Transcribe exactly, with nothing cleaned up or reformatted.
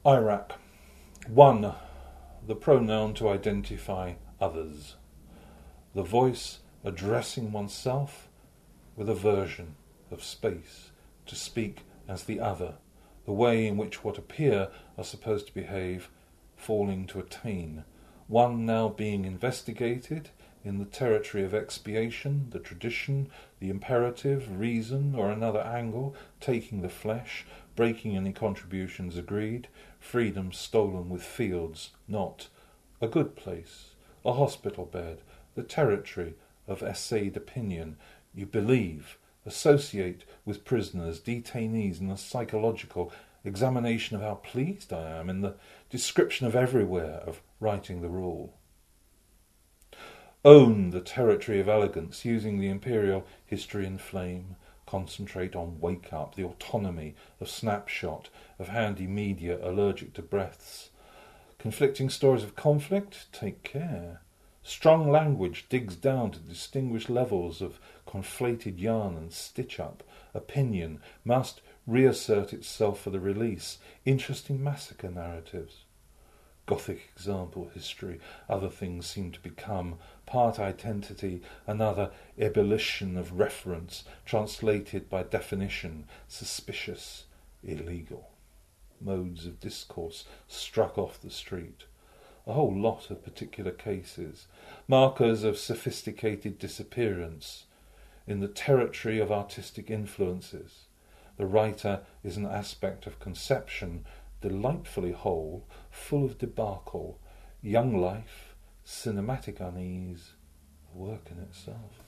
Iraq. One. The pronoun to identify others. The voice addressing oneself with a version of space, to speak as the other, the way in which what appear are supposed to behave, falling to attain. One now being investigated in the territory of expiation, the tradition, the imperative, reason, or another angle, taking the flesh, breaking any contributions agreed, freedom stolen with fields, not a good place, a hospital bed, the territory of essayed opinion. You believe, associate with prisoners, detainees in a psychological examination of how pleased I am, in the description of everywhere of writing the rule. Own the territory of elegance, using the imperial history in flame. Concentrate on wake up, the autonomy of snapshot, of handy media allergic to breaths. Conflicting stories of conflict, take care. Strong language digs down to distinguish levels of conflated yarn and stitch-up. Opinion must reassert itself for the release. Interesting massacre narratives. Gothic example history. Other things seem to become part identity, another ebullition of reference, translated by definition, suspicious, illegal. Modes of discourse struck off the street. A whole lot of particular cases, markers of sophisticated disappearance in the territory of artistic influences. The writer is an aspect of conception, delightfully whole, full of debacle, young life, cinematic unease, a work in itself.